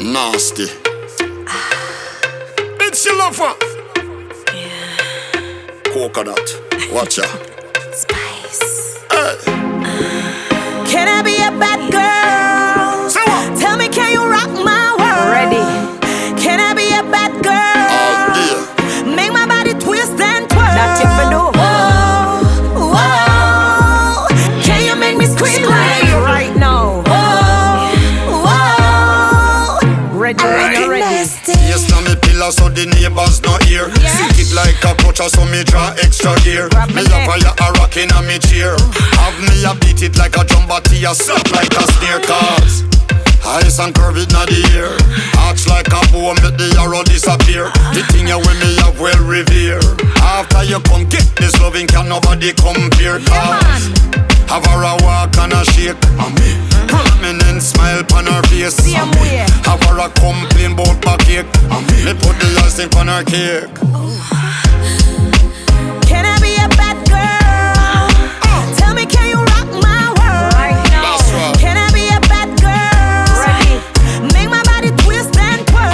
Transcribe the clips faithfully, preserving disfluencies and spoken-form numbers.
Nasty. It's your lover. Yeah. Coconut. Watch ya. Spice. Hey. Can I be a bad girl? Say what? Tell me, can you rock my world? Ready. Can I be a bad girl? All day. Make my body twist and twirl. That you for do. Whoa, whoa. Can you make me scream like Right now. whoa, whoa. Ready, I ready, like it ready. nasty. Yes, now me pillar so the neighbors not hear. Yeah. Sick it like a coach so me draw extra gear. Grab Me me a neck. fire a rockin' on me chair. Have me a beat it like a jumbo tea, a slap like a snare cause ice and curve it na the air. Arch like a bow, make the arrow disappear. The thing you with me have well revere. After you come get this loving, can nobody compare. Cause have her a walk and a shake. And me prominent smile on her face. Same way. Have her a complain about backache. And me put the icing on her cake. Can I be a bad girl? Tell me, can you rock my world? Right now. That's right. Can I be a bad girl? Ready. Make my body twist and twirl.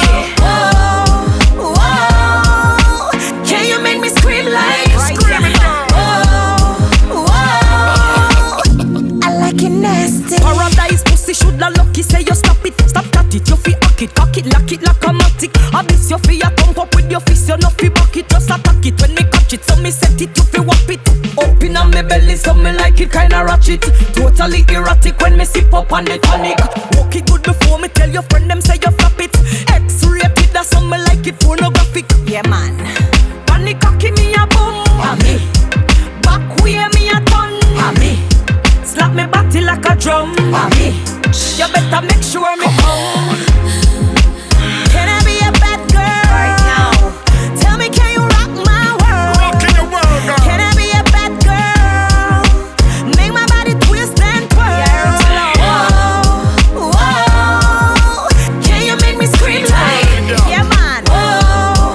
Whoa, whoa. Can you make me scream like? Right Screaming now. Whoa, whoa. I like it nasty. Paradise pussy shoulda lucky. Say you stop it, stop that it. You fi hack it, cock it, lock it like a matic. I miss you fi a thump up with your fist. You no fi back it, just attack it when me catch it. So me set it, you fi whop it. Open on me belly, so me like it kinda ratchet. Totally erratic when me sip up on the tonic. Walk it good before me tell your friend them say you flap it. X-rated, that's how me like it pornographic. Yeah man, panic cocky me a bum. A me, back way me a ton. A me, slap me body like a drum. A me, you better make sure me come. Can I be a bad girl? Right now. Tell me, can you rock my world? Rockin' your world, girl. Can I be a bad girl? Make my body twist and twirl. Yeah, whoa, whoa. Can you make me scream like? Yeah man. Whoa,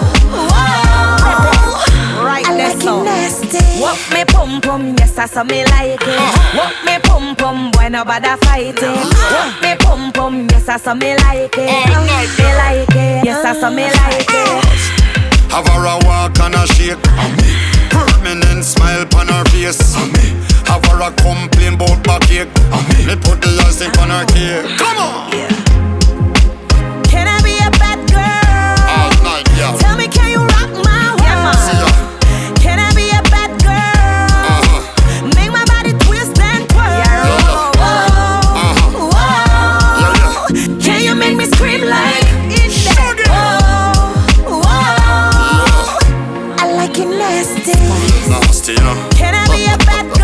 whoa. Right I there like so. it nasty. Walk me pum pum, yes I saw me like it. Walk me pum pum, boy nobody fight it. Walk me pum pum, yes I saw me like it. Me like it, yes I saw me like it. Have her a walk and a shake. Permanent smile on her face. Have her a complain about backache. Me put the icing on her cake. Come on. Can I be a bad girl? All night, yeah. Tell me, can you rock my world? See ya. Can I be a bad girl? Uh-huh. Make my body twist and twirl. Yeah, whoa, Uh-huh. whoa. Yeah, yeah. Can you make me scream like? Shut it. Whoa, whoa. I like it nasty. Nasty, you know. Can I be a bad